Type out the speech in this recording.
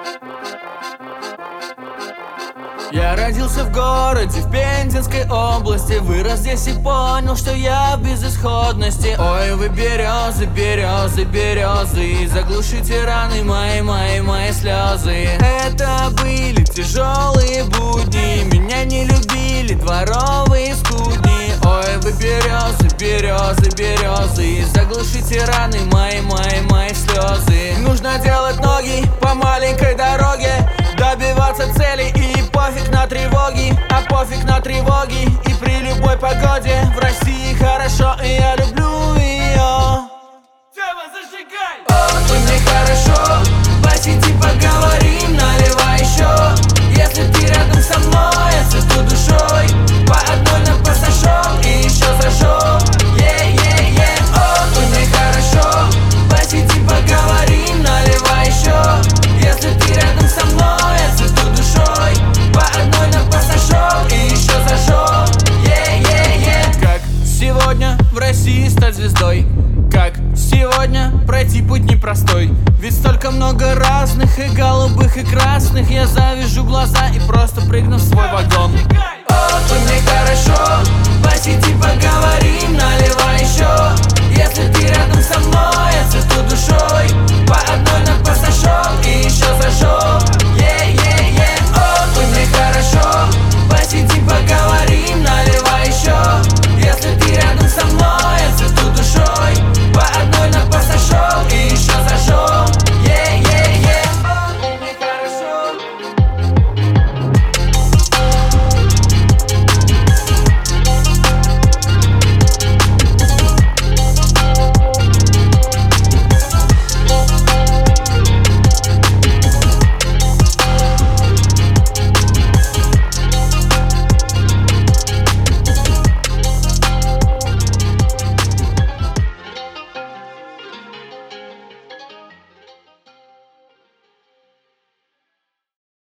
Я родился в городе, в Пензенской области. Вырос здесь и понял, что я в безысходности. Ой, вы березы, березы, березы, заглушите раны мои слезы. Это были тяжелые будни, меня не любили дворовые скудни. Ой, вы березы, березы, березы, заглушите раны мои слезы. Нужно делать ноги по маленькой дороге, добиваться цели и пофиг на тревоги, а пофиг на тревоги. И при любой погоде в России хорошо, и я люблю ее. Тема, зажигай! Ой, мне хорошо, посиди, поговорим, наливай еще. Если ты рядом со мной, я цвету душой. По одной на пассажом и еще зашел. Ой, мне хорошо, посиди, поговорим, наливай еще. Если ты рядом со мной, я цвету душой. По одной на пассажом и еще зашел. Как сегодня в России стать звездой? Как сегодня пройти путь непростой? Ведь столько много разных, и голубых, и красных. Я завяжу глаза и просто прыгну в свой вагон. Ой, мне хорошо, посиди, поговорим, наливай еще. Если ты рядом со мной, я цвету душой. По одной на пассажом и